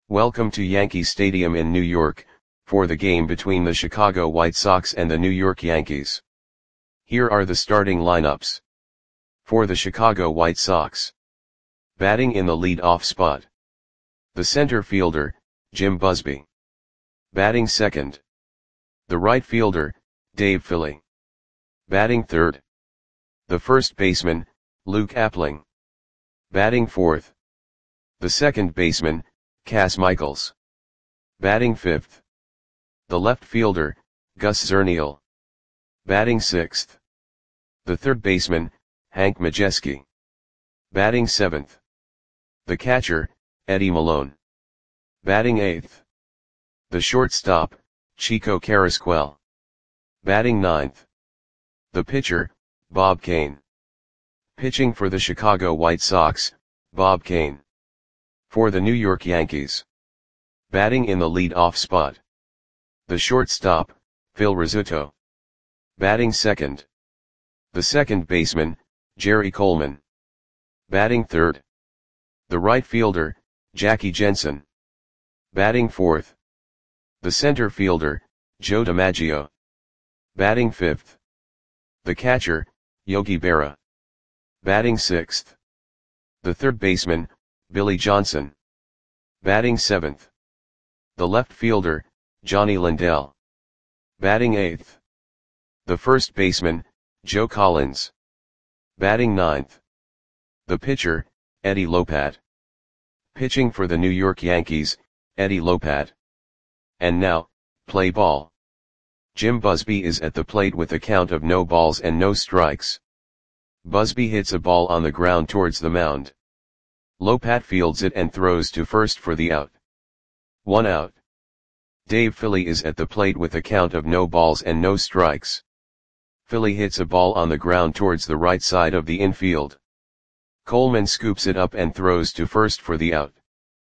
Welcome to Yankee Stadium in New York, for the game between the Chicago White Sox and the New York Yankees. Here are the starting lineups. For the Chicago White Sox. Batting in the lead-off spot. The center fielder, Jim Busby. Batting second. The right fielder, Dave Philly. Batting third. The first baseman, Luke Appling. Batting fourth. The second baseman, Cas Michaels. Batting fifth. The left fielder, Gus Zernial. Batting sixth. The third baseman, Hank Majeski. Batting seventh. The catcher, Eddie Malone. Batting eighth. The shortstop, Chico Carrasquel. Batting ninth. The pitcher, Bob Kane. Pitching for the Chicago White Sox, Bob Kane. For the New York Yankees. Batting in the lead-off spot. The shortstop, Phil Rizzuto. Batting second. The second baseman, Jerry Coleman. Batting third. The right fielder, Jackie Jensen. Batting fourth. The center fielder, Joe DiMaggio. Batting fifth. The catcher, Yogi Berra. Batting sixth. The third baseman, Billy Johnson. Batting seventh. The left fielder, Johnny Lindell. Batting eighth. The first baseman, Joe Collins. Batting ninth. The pitcher, Eddie Lopat. Pitching for the New York Yankees, Eddie Lopat. And now, play ball. Jim Busby is at the plate with a count of no balls and no strikes. Busby hits a ball on the ground towards the mound. Lopat fields it and throws to first for the out. 1 out. Dave Philly is at the plate with a count of no balls and no strikes. Philly hits a ball on the ground towards the right side of the infield. Coleman scoops it up and throws to first for the out.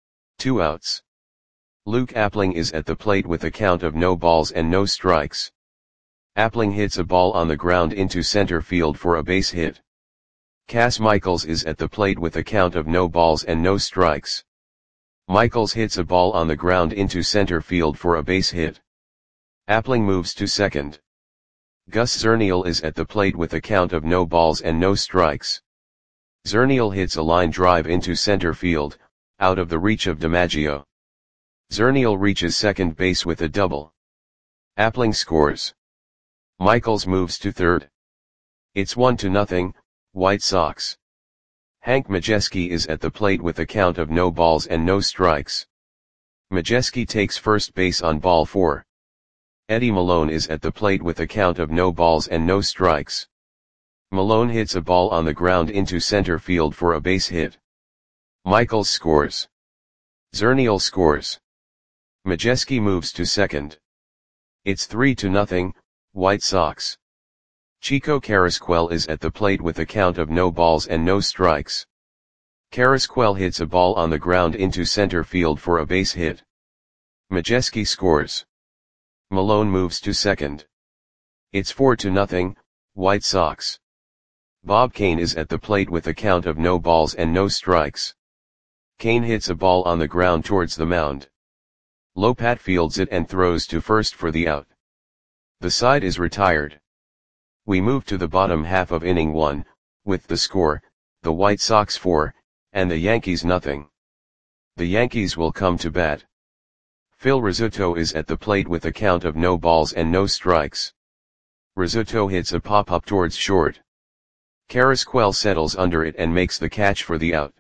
2 outs. Luke Appling is at the plate with a count of no balls and no strikes. Appling hits a ball on the ground into center field for a base hit. Cas Michaels is at the plate with a count of no balls and no strikes. Michaels hits a ball on the ground into center field for a base hit. Appling moves to second. Gus Zernial is at the plate with a count of no balls and no strikes. Zernial hits a line drive into center field, out of the reach of DiMaggio. Zernial reaches second base with a double. Appling scores. Michaels moves to third. It's 1-0, White Sox. Hank Majeski is at the plate with a count of no balls and no strikes. Majeski takes first base on ball 4. Eddie Malone is at the plate with a count of no balls and no strikes. Malone hits a ball on the ground into center field for a base hit. Michaels scores. Zernial scores. Majeski moves to second. It's 3-0, White Sox. Chico Carrasquel is at the plate with a count of no balls and no strikes. Carrasquel hits a ball on the ground into center field for a base hit. Majeski scores. Malone moves to second. It's 4-0, White Sox. Bob Kane is at the plate with a count of no balls and no strikes. Kane hits a ball on the ground towards the mound. Lopat fields it and throws to first for the out. The side is retired. We move to the bottom half of inning 1, with the score, the White Sox 4, and the Yankees nothing. The Yankees will come to bat. Phil Rizzuto is at the plate with a count of no balls and no strikes. Rizzuto hits a pop-up towards short. Carrasquel settles under it and makes the catch for the out.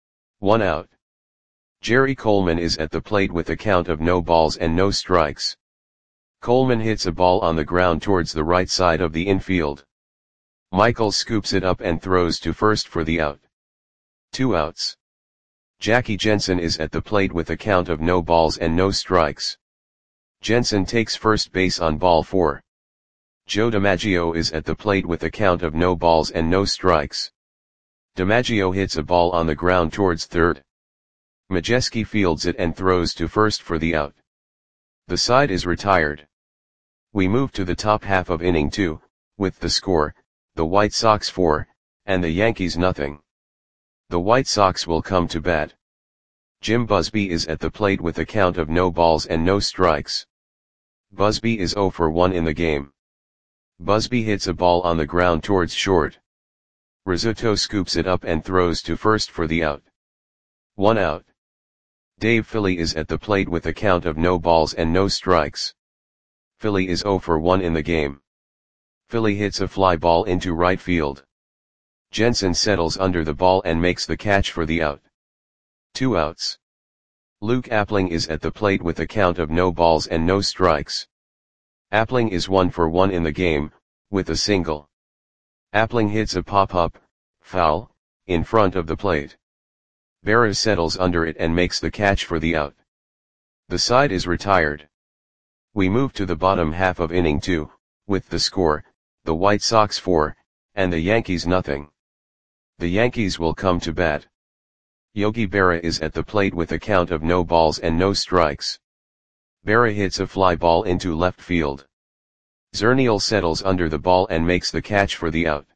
1 out. Jerry Coleman is at the plate with a count of no balls and no strikes. Coleman hits a ball on the ground towards the right side of the infield. Michaels scoops it up and throws to first for the out. 2 outs. Jackie Jensen is at the plate with a count of no balls and no strikes. Jensen takes first base on ball 4. Joe DiMaggio is at the plate with a count of no balls and no strikes. DiMaggio hits a ball on the ground towards third. Majeski fields it and throws to first for the out. The side is retired. We move to the top half of inning 2, with the score, the White Sox 4, and the Yankees nothing. The White Sox will come to bat. Jim Busby is at the plate with a count of no balls and no strikes. Busby is 0 for 1 in the game. Busby hits a ball on the ground towards short. Rizzuto scoops it up and throws to first for the out. 1 out. Dave Philly is at the plate with a count of no balls and no strikes. Philly is 0 for 1 in the game. Philly hits a fly ball into right field. Jensen settles under the ball and makes the catch for the out. 2 outs. Luke Appling is at the plate with a count of no balls and no strikes. Appling is 1 for 1 in the game, with a single. Appling hits a pop-up, foul, in front of the plate. Berra settles under it and makes the catch for the out. The side is retired. We move to the bottom half of inning 2, with the score, the White Sox 4, and the Yankees nothing. The Yankees will come to bat. Yogi Berra is at the plate with a count of no balls and no strikes. Berra hits a fly ball into left field. Zernial settles under the ball and makes the catch for the out.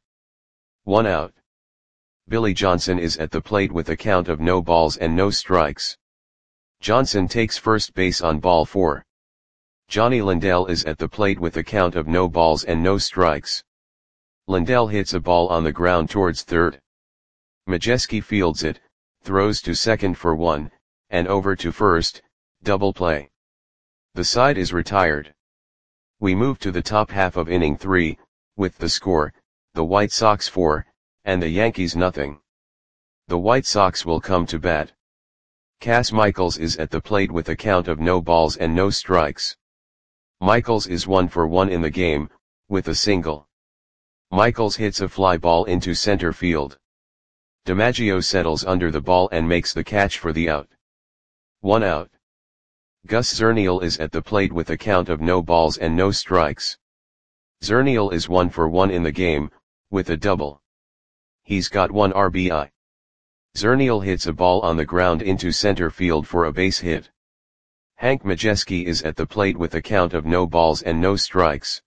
1 out. Billy Johnson is at the plate with a count of no balls and no strikes. Johnson takes first base on ball 4. Johnny Lindell is at the plate with a count of no balls and no strikes. Lindell hits a ball on the ground towards third. Majeski fields it, throws to second for 1, and over to first, double play. The side is retired. We move to the top half of inning 3, with the score, the White Sox 4, and the Yankees nothing. The White Sox will come to bat. Cass Michaels is at the plate with a count of no balls and no strikes. Michaels is 1 for 1 in the game, with a single. Michaels hits a fly ball into center field. DiMaggio settles under the ball and makes the catch for the out. 1 out. Gus Zernial is at the plate with a count of no balls and no strikes. Zernial is 1 for 1 in the game, with a double. He's got 1 RBI. Zernial hits a ball on the ground into center field for a base hit. Hank Majeski is at the plate with a count of no balls and no strikes.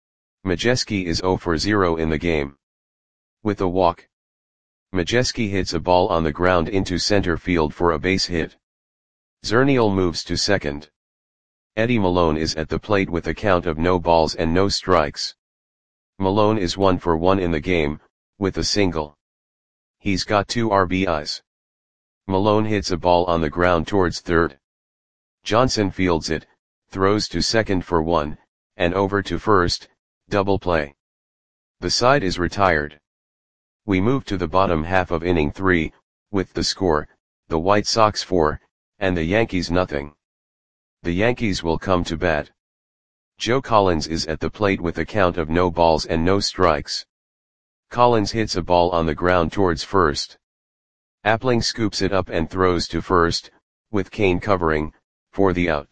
Majeski is 0 for 0 in the game. With a walk. Majeski hits a ball on the ground into center field for a base hit. Zernial moves to second. Eddie Malone is at the plate with a count of no balls and no strikes. Malone is 1 for 1 in the game, with a single. He's got 2 RBIs. Malone hits a ball on the ground towards third. Johnson fields it, throws to second for 1, and over to first, double play. The side is retired. We move to the bottom half of inning 3, with the score, the White Sox 4, and the Yankees nothing. The Yankees will come to bat. Joe Collins is at the plate with a count of no balls and no strikes. Collins hits a ball on the ground towards first. Appling scoops it up and throws to first, with Kane covering, for the out.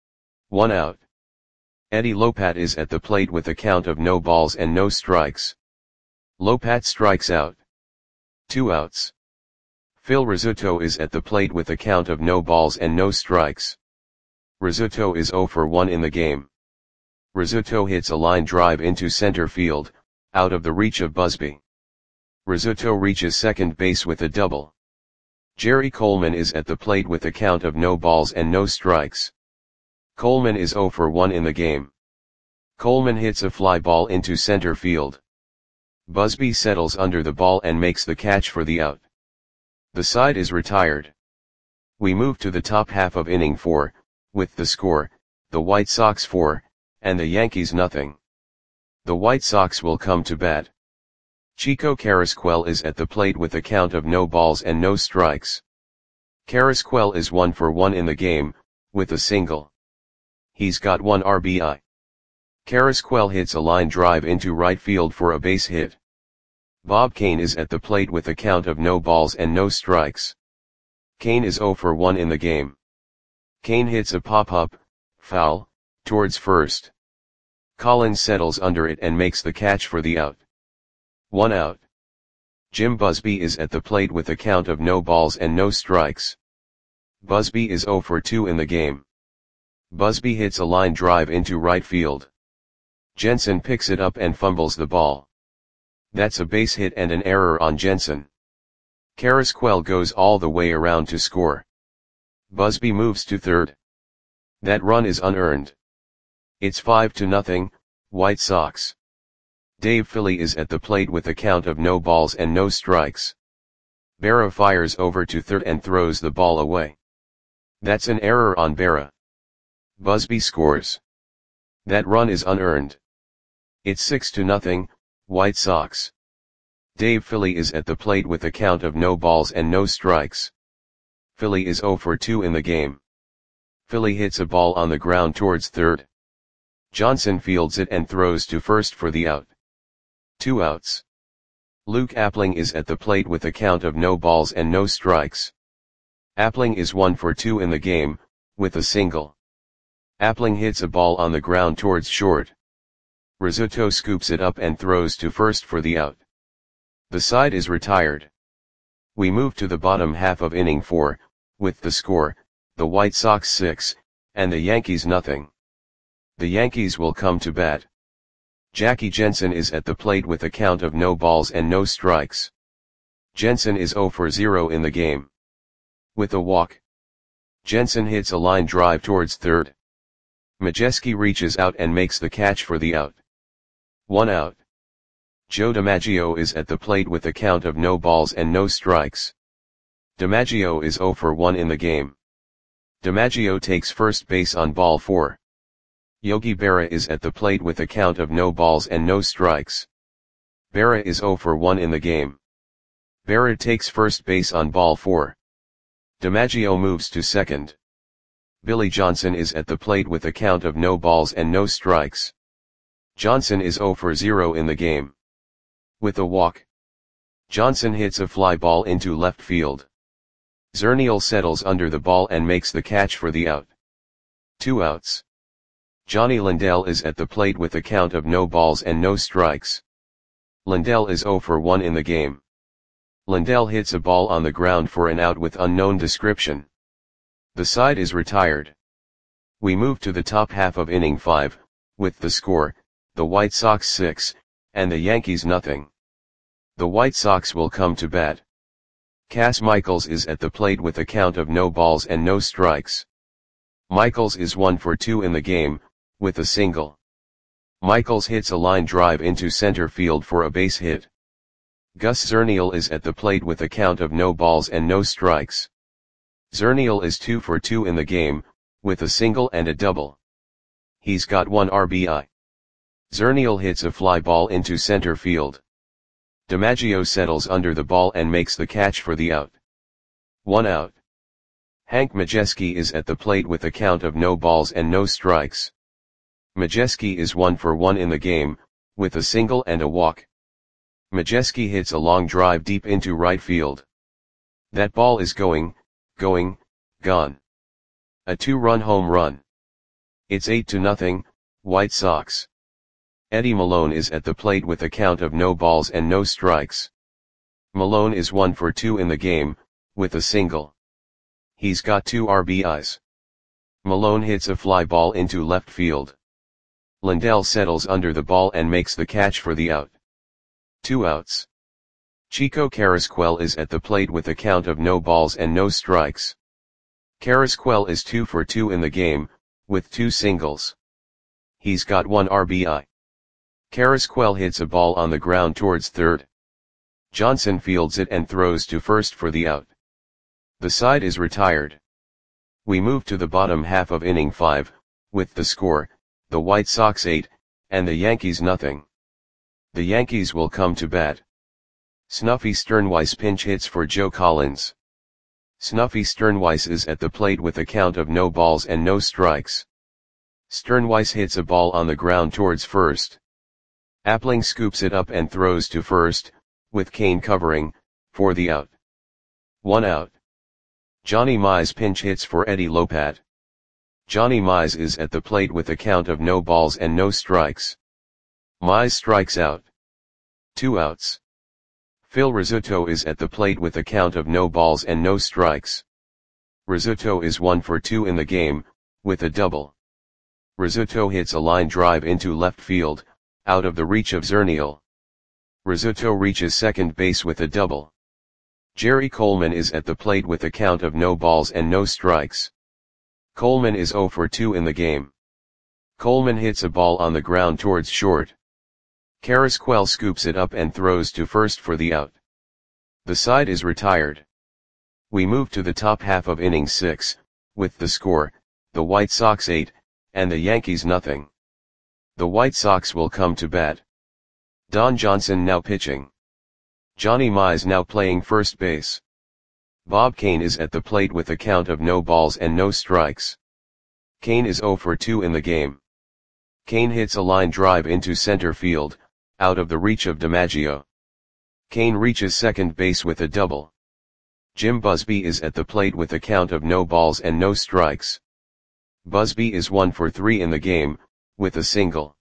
1 out. Eddie Lopat is at the plate with a count of no balls and no strikes. Lopat strikes out. 2 outs. Phil Rizzuto is at the plate with a count of no balls and no strikes. Rizzuto is 0 for 1 in the game. Rizzuto hits a line drive into center field, out of the reach of Busby. Rizzuto reaches second base with a double. Jerry Coleman is at the plate with a count of no balls and no strikes. Coleman is 0 for 1 in the game. Coleman hits a fly ball into center field. Busby settles under the ball and makes the catch for the out. The side is retired. We move to the top half of inning 4, with the score, the White Sox 4, and the Yankees nothing. The White Sox will come to bat. Chico Carrasquel is at the plate with a count of no balls and no strikes. Carrasquel is 1 for 1 in the game, with a single. He's got 1 RBI. Carrasquel hits a line drive into right field for a base hit. Bob Kane is at the plate with a count of no balls and no strikes. Kane is 0 for 1 in the game. Kane hits a pop-up, foul, towards first. Collins settles under it and makes the catch for the out. 1 out. Jim Busby is at the plate with a count of no balls and no strikes. Busby is 0 for 2 in the game. Busby hits a line drive into right field. Jensen picks it up and fumbles the ball. That's a base hit and an error on Jensen. Carrasquel goes all the way around to score. Busby moves to third. That run is unearned. It's 5-0, White Sox. Dave Philly is at the plate with a count of no balls and no strikes. Berra fires over to third and throws the ball away. That's an error on Berra. Busby scores. That run is unearned. It's 6-0, White Sox. Dave Philly is at the plate with a count of no balls and no strikes. Philly is 0 for 2 in the game. Philly hits a ball on the ground towards third. Johnson fields it and throws to first for the out. 2 outs. Luke Appling is at the plate with a count of no balls and no strikes. Appling is 1 for 2 in the game, with a single. Appling hits a ball on the ground towards short. Rizzuto scoops it up and throws to first for the out. The side is retired. We move to the bottom half of inning 4, with the score, the White Sox 6, and the Yankees nothing. The Yankees will come to bat. Jackie Jensen is at the plate with a count of no balls and no strikes. Jensen is 0 for 0 in the game. With a walk. Jensen hits a line drive towards third. Majeski reaches out and makes the catch for the out. 1 out. Joe DiMaggio is at the plate with a count of no balls and no strikes. DiMaggio is 0 for 1 in the game. DiMaggio takes first base on ball 4. Yogi Berra is at the plate with a count of no balls and no strikes. Berra is 0 for 1 in the game. Berra takes first base on ball 4. DiMaggio moves to second. Billy Johnson is at the plate with a count of no balls and no strikes. Johnson is 0 for 0 in the game. With a walk. Johnson hits a fly ball into left field. Zernial settles under the ball and makes the catch for the out. 2 outs. Johnny Lindell is at the plate with a count of no balls and no strikes. Lindell is 0 for 1 in the game. Lindell hits a ball on the ground for an out with unknown description. The side is retired. We move to the top half of inning 5, with the score, the White Sox 6, and the Yankees nothing. The White Sox will come to bat. Cass Michaels is at the plate with a count of no balls and no strikes. Michaels is 1 for 2 in the game, with a single. Michaels hits a line drive into center field for a base hit. Gus Zernial is at the plate with a count of no balls and no strikes. Zernial is 2 for 2 in the game, with a single and a double. He's got 1 RBI. Zernial hits a fly ball into center field. DiMaggio settles under the ball and makes the catch for the out. 1 out. Hank Majeski is at the plate with a count of no balls and no strikes. Majeski is 1 for 1 in the game, with a single and a walk. Majeski hits a long drive deep into right field. That ball is gone. A 2-run home run. It's 8-0, White Sox. Eddie Malone is at the plate with a count of no balls and no strikes. Malone is 1 for 2 in the game, with a single. He's got 2 RBIs. Malone hits a fly ball into left field. Lindell settles under the ball and makes the catch for the out. 2 outs. Chico Carrasquel is at the plate with a count of no balls and no strikes. Carrasquel is 2 for 2 in the game, with 2 singles. He's got 1 RBI. Carrasquel hits a ball on the ground towards third. Johnson fields it and throws to first for the out. The side is retired. We move to the bottom half of inning 5, with the score, the White Sox 8, and the Yankees nothing. The Yankees will come to bat. Snuffy Sternweiss pinch hits for Joe Collins. Snuffy Sternweiss is at the plate with a count of no balls and no strikes. Sternweiss hits a ball on the ground towards first. Appling scoops it up and throws to first, with Kane covering, for the out. 1 out. Johnny Mize pinch hits for Eddie Lopat. Johnny Mize is at the plate with a count of no balls and no strikes. Mize strikes out. 2 outs. Phil Rizzuto is at the plate with a count of no balls and no strikes. Rizzuto is 1 for 2 in the game, with a double. Rizzuto hits a line drive into left field, out of the reach of Zernial. Rizzuto reaches second base with a double. Jerry Coleman is at the plate with a count of no balls and no strikes. Coleman is 0 for 2 in the game. Coleman hits a ball on the ground towards short. Carrasquel scoops it up and throws to first for the out. The side is retired. We move to the top half of inning 6, with the score, the White Sox 8, and the Yankees nothing. The White Sox will come to bat. Don Johnson now pitching. Johnny Mize now playing first base. Bob Kane is at the plate with a count of no balls and no strikes. Kane is 0 for 2 in the game. Kane hits a line drive into center field, out of the reach of DiMaggio. Kane reaches second base with a double. Jim Busby is at the plate with a count of no balls and no strikes. Busby is 1 for 3 in the game, with a single.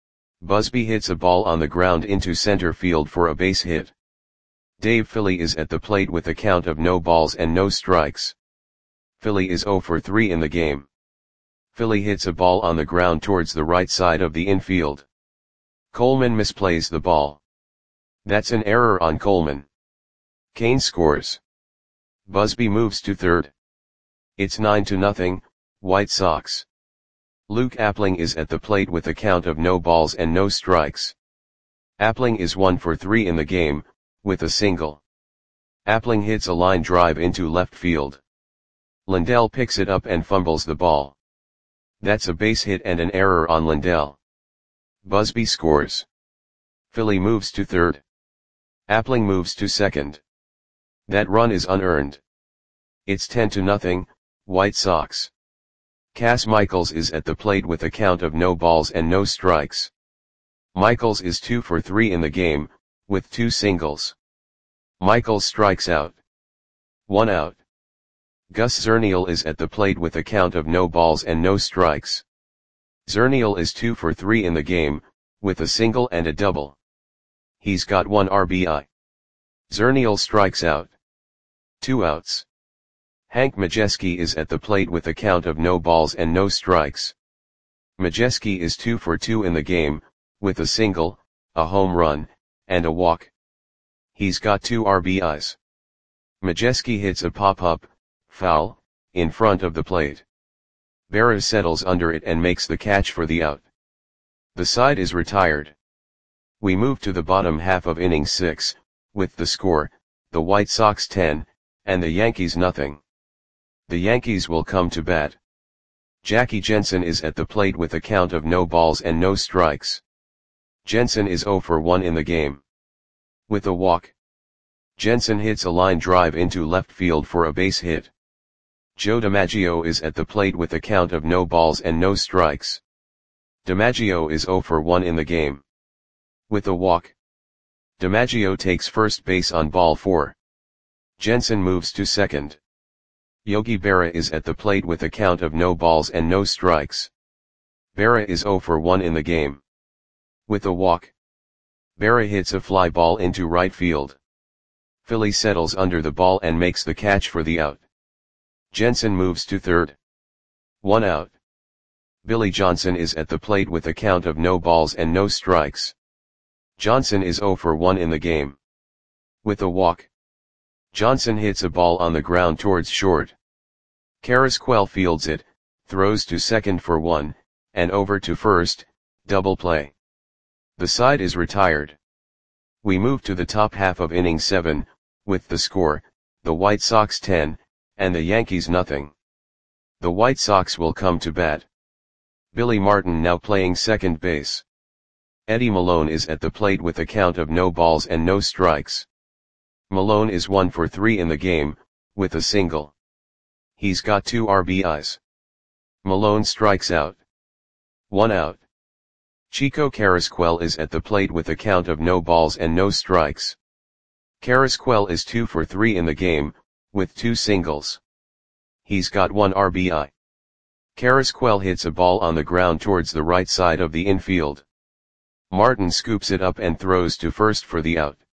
Busby hits a ball on the ground into center field for a base hit. Dave Philly is at the plate with a count of no balls and no strikes. Philly is 0 for 3 in the game. Philly hits a ball on the ground towards the right side of the infield. Coleman misplays the ball. That's an error on Coleman. Kane scores. Busby moves to third. It's 9-0, White Sox. Luke Appling is at the plate with a count of no balls and no strikes. Appling is 1 for 3 in the game, with a single. Appling hits a line drive into left field. Lindell picks it up and fumbles the ball. That's a base hit and an error on Lindell. Busby scores. Philly moves to third. Appling moves to second. That run is unearned. It's 10-0, White Sox. Cass Michaels is at the plate with a count of no balls and no strikes. Michaels is 2 for 3 in the game, with 2 singles. Michaels strikes out. 1 out. Gus Zernial is at the plate with a count of no balls and no strikes. Zernial is 2 for 3 in the game, with a single and a double. He's got 1 RBI. Zernial strikes out. 2 outs. Hank Majeski is at the plate with a count of no balls and no strikes. Majeski is 2 for 2 in the game, with a single, a home run, and a walk. He's got 2 RBIs. Majeski hits a pop-up, foul, in front of the plate. Berra settles under it and makes the catch for the out. The side is retired. We move to the bottom half of inning 6, with the score, the White Sox 10, and the Yankees nothing. The Yankees will come to bat. Jackie Jensen is at the plate with a count of no balls and no strikes. Jensen is 0 for 1 in the game. With a walk. Jensen hits a line drive into left field for a base hit. Joe DiMaggio is at the plate with a count of no balls and no strikes. DiMaggio is 0 for 1 in the game. With a walk. DiMaggio takes first base on ball 4. Jensen moves to second. Yogi Berra is at the plate with a count of no balls and no strikes. Berra is 0 for 1 in the game. With a walk. Berra hits a fly ball into right field. Philly settles under the ball and makes the catch for the out. Jensen moves to third. 1 out. Billy Johnson is at the plate with a count of no balls and no strikes. Johnson is 0 for 1 in the game. With a walk. Johnson hits a ball on the ground towards short. Carrasquel fields it, throws to second for 1, and over to first, double play. The side is retired. We move to the top half of inning 7, with the score, the White Sox 10, and the Yankees nothing. The White Sox will come to bat. Billy Martin now playing second base. Eddie Malone is at the plate with a count of no balls and no strikes. Malone is 1 for 3 in the game, with a single. He's got 2 RBIs. Malone strikes out. 1 out. Chico Carrasquel is at the plate with a count of no balls and no strikes. Carrasquel is 2 for 3 in the game, with 2 singles. He's got 1 RBI. Carrasquel hits a ball on the ground towards the right side of the infield. Martin scoops it up and throws to first for the out.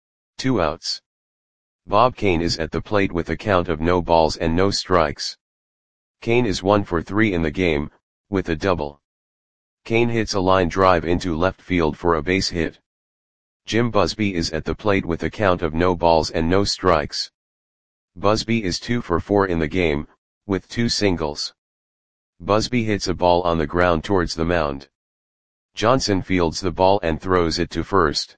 2 outs. Bob Kane is at the plate with a count of no balls and no strikes. Kane is 1 for 3 in the game, with a double. Kane hits a line drive into left field for a base hit. Jim Busby is at the plate with a count of no balls and no strikes. Busby is 2 for 4 in the game, with 2 singles. Busby hits a ball on the ground towards the mound. Johnson fields the ball and throws it to first.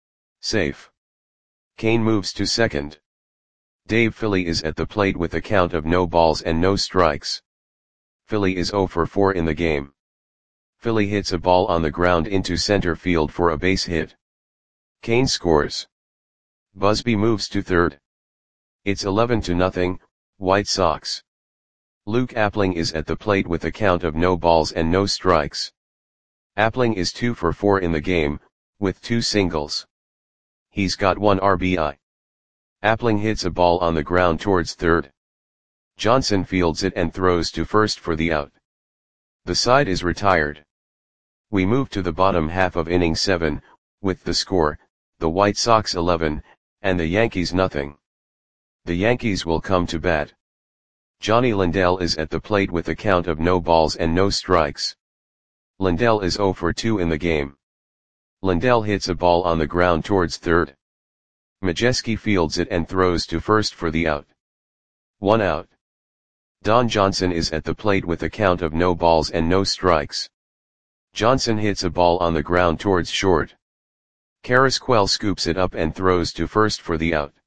Safe. Kane moves to second. Dave Philly is at the plate with a count of no balls and no strikes. Philly is 0 for 4 in the game. Philly hits a ball on the ground into center field for a base hit. Kane scores. Busby moves to third. It's 11-0, White Sox. Luke Appling is at the plate with a count of no balls and no strikes. Appling is 2 for 4 in the game, with 2 singles. He's got 1 RBI. Appling hits a ball on the ground towards third. Johnson fields it and throws to first for the out. The side is retired. We move to the bottom half of inning 7, with the score, the White Sox 11, and the Yankees nothing. The Yankees will come to bat. Johnny Lindell is at the plate with a count of no balls and no strikes. Lindell is 0 for 2 in the game. Lindell hits a ball on the ground towards third. Majewski fields it and throws to first for the out. 1 out. Don Johnson is at the plate with a count of no balls and no strikes. Johnson hits a ball on the ground towards short. Carrasquel scoops it up and throws to first for the out.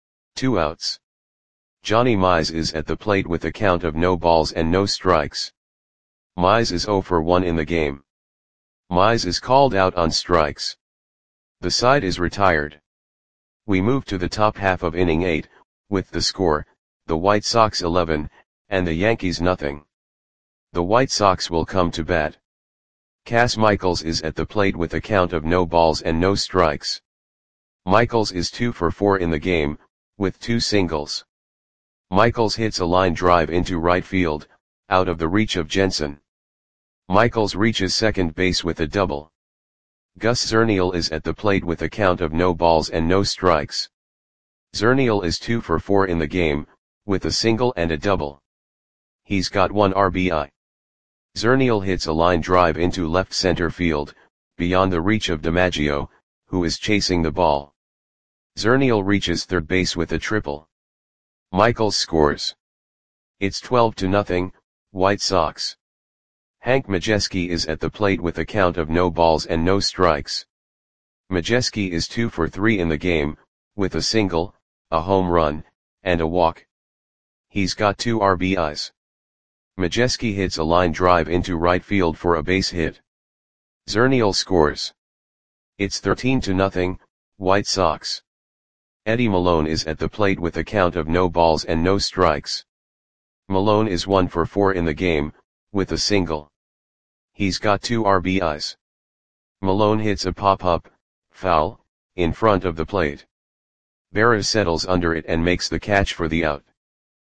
2 outs. Johnny Mize is at the plate with a count of no balls and no strikes. Mize is 0 for 1 in the game. Mize is called out on strikes. The side is retired. We move to the top half of inning 8, with the score, the White Sox 11, and the Yankees nothing. The White Sox will come to bat. Cass Michaels is at the plate with a count of no balls and no strikes. Michaels is 2 for 4 in the game, with 2 singles. Michaels hits a line drive into right field, out of the reach of Jensen. Michaels reaches second base with a double. Gus Zernial is at the plate with a count of no balls and no strikes. Zernial is 2 for 4 in the game, with a single and a double. He's got 1 RBI. Zernial hits a line drive into left center field, beyond the reach of DiMaggio, who is chasing the ball. Zernial reaches third base with a triple. Michaels scores. It's 12-0, White Sox. Hank Majewski is at the plate with a count of no balls and no strikes. Majewski is 2 for 3 in the game, with a single, a home run, and a walk. He's got 2 RBIs. Majewski hits a line drive into right field for a base hit. Zernial scores. It's 13-0, White Sox. Eddie Malone is at the plate with a count of no balls and no strikes. Malone is 1 for 4 in the game, with a single. He's got 2 RBIs. Malone hits a pop-up, foul, in front of the plate. Berra settles under it and makes the catch for the out.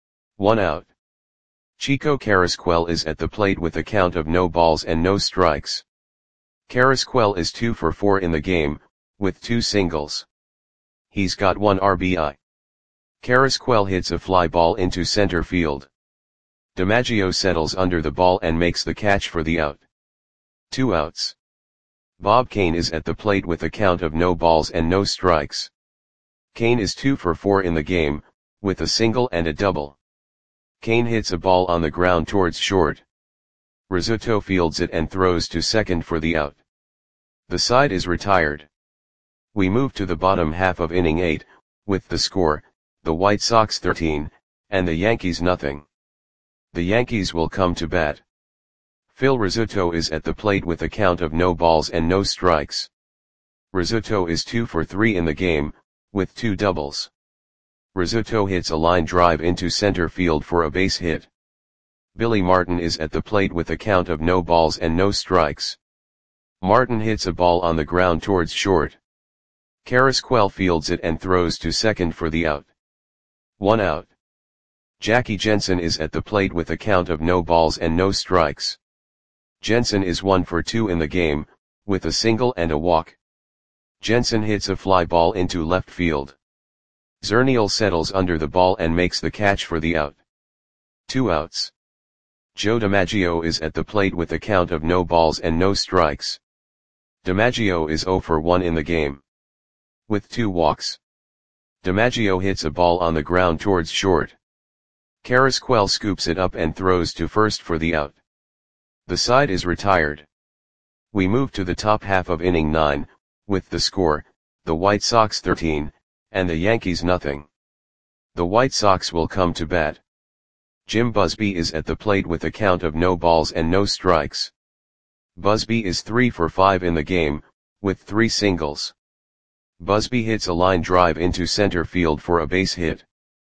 1 out. Chico Carrasquel is at the plate with a count of no balls and no strikes. Carrasquel is 2 for 4 in the game, with 2 singles. He's got 1 RBI. Carrasquel hits a fly ball into center field. DiMaggio settles under the ball and makes the catch for the out. 2 outs. Bob Kane is at the plate with a count of no balls and no strikes. Kane is 2 for 4 in the game, with a single and a double. Kane hits a ball on the ground towards short. Rizzuto fields it and throws to second for the out. The side is retired. We move to the bottom half of inning 8, with the score, the White Sox 13, and the Yankees nothing. The Yankees will come to bat. Phil Rizzuto is at the plate with a count of no balls and no strikes. Rizzuto is 2 for 3 in the game, with 2 doubles. Rizzuto hits a line drive into center field for a base hit. Billy Martin is at the plate with a count of no balls and no strikes. Martin hits a ball on the ground towards short. Carrasquel fields it and throws to second for the out. 1 out. Jackie Jensen is at the plate with a count of no balls and no strikes. Jensen is 1 for 2 in the game, with a single and a walk. Jensen hits a fly ball into left field. Zernial settles under the ball and makes the catch for the out. 2 outs. Joe DiMaggio is at the plate with a count of no balls and no strikes. DiMaggio is 0 for 1 in the game. with 2 walks. DiMaggio hits a ball on the ground towards short. Carrasquel scoops it up and throws to first for the out. The side is retired. We move to the top half of inning 9, with the score, the White Sox 13, and the Yankees nothing. The White Sox will come to bat. Jim Busby is at the plate with a count of no balls and no strikes. Busby is 3 for 5 in the game, with 3 singles. Busby hits a line drive into center field for a base hit.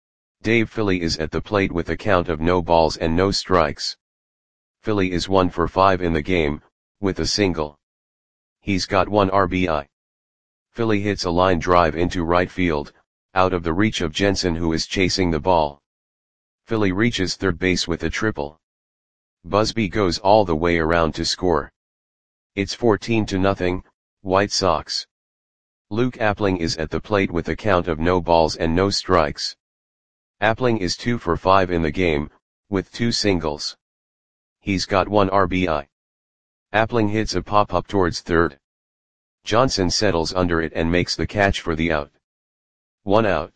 Dave Philly is at the plate with a count of no balls and no strikes. Philly is 1 for 5 in the game, with a single. He's got 1 RBI. Philly hits a line drive into right field, out of the reach of Jensen who is chasing the ball. Philly reaches third base with a triple. Busby goes all the way around to score. It's 14-0, White Sox. Luke Appling is at the plate with a count of no balls and no strikes. Appling is 2 for 5 in the game, with 2 singles. He's got 1 RBI. Appling hits a pop-up towards third. Johnson settles under it and makes the catch for the out. 1 out.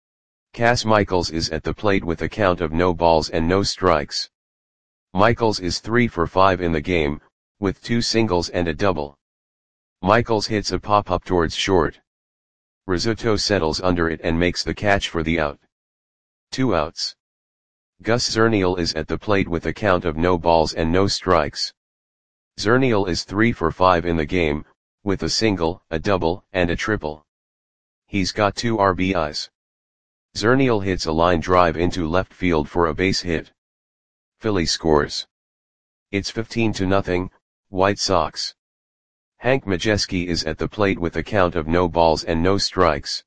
Cas Michaels is at the plate with a count of no balls and no strikes. Michaels is 3 for 5 in the game, with 2 singles and a double. Michaels hits a pop-up towards short. Rizzuto settles under it and makes the catch for the out. 2 outs. Gus Zernial is at the plate with a count of no balls and no strikes. Zernial is 3 for 5 in the game, with a single, a double, and a triple. He's got 2 RBIs. Zernial hits a line drive into left field for a base hit. Philly scores. It's 15-0, White Sox. Hank Majeski is at the plate with a count of no balls and no strikes.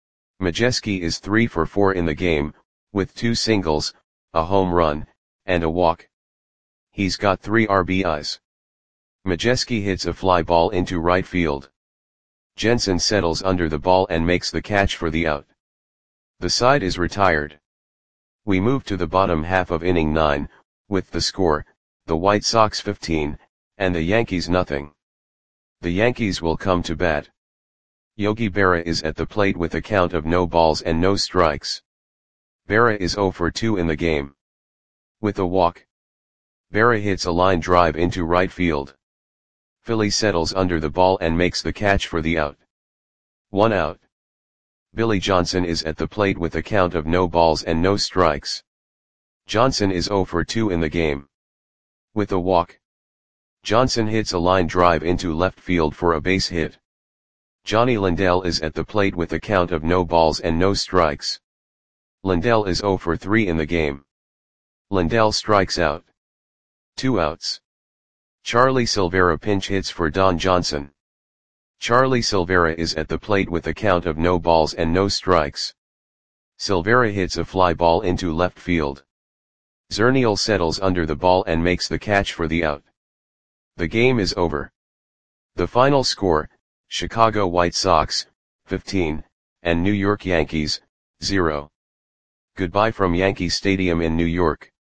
Majeski is 3 for 4 in the game, with 2 singles, a home run, and a walk. He's got 3 RBIs. Majeski hits a fly ball into right field. Jensen settles under the ball and makes the catch for the out. The side is retired. We move to the bottom half of inning 9, with the score, the White Sox 15, and the Yankees nothing. The Yankees will come to bat. Yogi Berra is at the plate with a count of no balls and no strikes. Berra is 0 for 2 in the game. With a walk. Berra hits a line drive into right field. Philly settles under the ball and makes the catch for the out. 1 out. Billy Johnson is at the plate with a count of no balls and no strikes. Johnson is 0 for 2 in the game. With a walk. Johnson hits a line drive into left field for a base hit. Johnny Lindell is at the plate with a count of no balls and no strikes. Lindell is 0 for 3 in the game. Lindell strikes out. 2 outs. Charlie Silvera pinch hits for Don Johnson. Charlie Silvera is at the plate with a count of no balls and no strikes. Silvera hits a fly ball into left field. Zernial settles under the ball and makes the catch for the out. The game is over. The final score, Chicago White Sox, 15, and New York Yankees, 0. Goodbye from Yankee Stadium in New York.